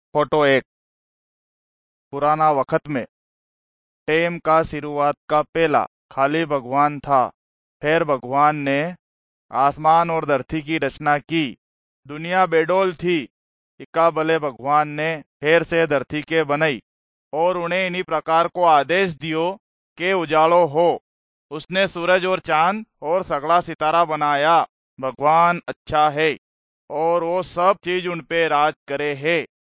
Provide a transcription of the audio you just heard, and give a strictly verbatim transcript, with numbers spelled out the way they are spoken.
Photo एक। पुराना वक्त में टेम का शुरुआत का पहला खाली भगवान था। फिर भगवान ने आसमान और धरती की रचना की। दुनिया बेडोल थी। इक्का भले भगवान ने फिर से धरती के बनाई और उन्हें इन्हीं प्रकार को आदेश दियो कि उजालो हो। उसने सूरज और चांद और सगला सितारा बनाया। भगवान अच्छा है और वो सब चीज उन पे राज करे है।